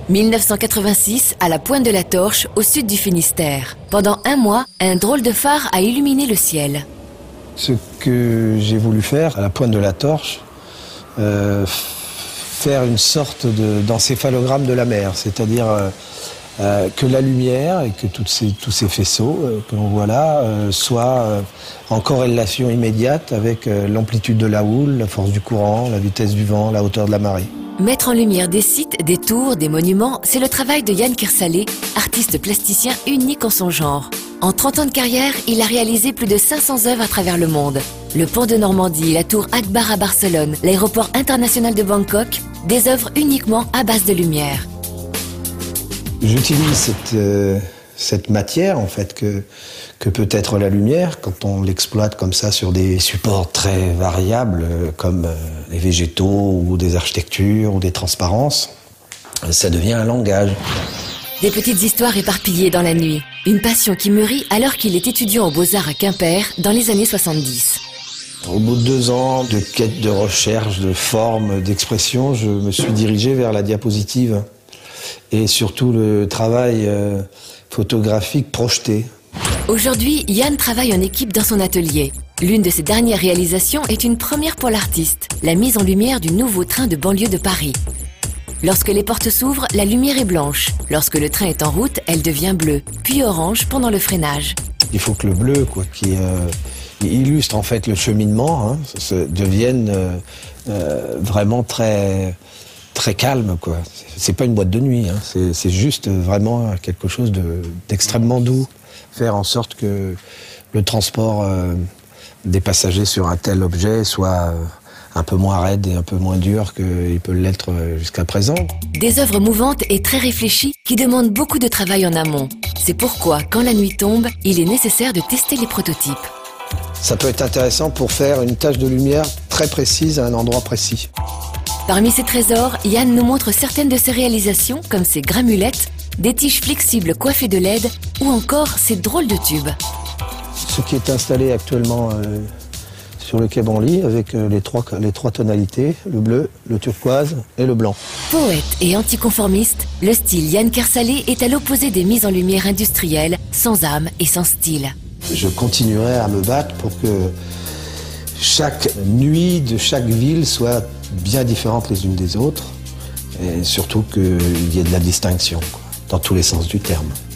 1986, à la Pointe de la Torche, au sud du Finistère. Pendant un mois, un drôle de phare a illuminé le ciel. Ce que j'ai voulu faire à la Pointe de la Torche, faire une sorte d'encéphalogramme de la mer, c'est-à-dire que la lumière et que tous ces faisceaux que l'on voit là soient en corrélation immédiate avec l'amplitude de la houle, la force du courant, la vitesse du vent, la hauteur de la marée. Mettre en lumière des sites, des tours, des monuments, c'est le travail de Yann Kersalé, artiste plasticien unique en son genre. En 30 ans de carrière, il a réalisé plus de 500 œuvres à travers le monde. Le pont de Normandie, la tour Akbar à Barcelone, l'aéroport international de Bangkok, des œuvres uniquement à base de lumière. J'utilise cette matière en fait que peut être la lumière quand on l'exploite comme ça sur des supports très variables comme les végétaux ou des architectures ou des transparences. Ça devient un langage. Des petites histoires éparpillées dans la nuit. Une passion qui mûrit alors qu'il est étudiant aux Beaux-Arts à Quimper dans les années 70. Au bout de 2 ans de quête, de recherche, de forme, d'expression, je me suis dirigé vers la diapositive et surtout le travail photographique projeté. Aujourd'hui, Yann travaille en équipe dans son atelier. L'une de ses dernières réalisations est une première pour l'artiste, la mise en lumière du nouveau train de banlieue de Paris. Lorsque les portes s'ouvrent, la lumière est blanche. Lorsque le train est en route, elle devient bleue, puis orange pendant le freinage. Il faut que le bleu, qui illustre en fait le cheminement, devienne vraiment très calme, quoi. C'est pas une boîte de nuit, c'est juste vraiment quelque chose d'extrêmement doux. Faire en sorte que le transport des passagers sur un tel objet soit un peu moins raide et un peu moins dur qu'il peut l'être jusqu'à présent. Des œuvres mouvantes et très réfléchies qui demandent beaucoup de travail en amont. C'est pourquoi, quand la nuit tombe, il est nécessaire de tester les prototypes. Ça peut être intéressant pour faire une tache de lumière très précise à un endroit précis. Parmi ces trésors, Yann nous montre certaines de ses réalisations, comme ses gramulettes, des tiges flexibles coiffées de LED ou encore ces drôles de tubes. Ce qui est installé actuellement sur le quai Branly avec les trois tonalités, le bleu, le turquoise et le blanc. Poète et anticonformiste, le style Yann Kersalé est à l'opposé des mises en lumière industrielles, sans âme et sans style. Je continuerai à me battre pour que chaque nuit de chaque ville soit bien différente les unes des autres et surtout qu'il y ait de la distinction, dans tous les sens du terme.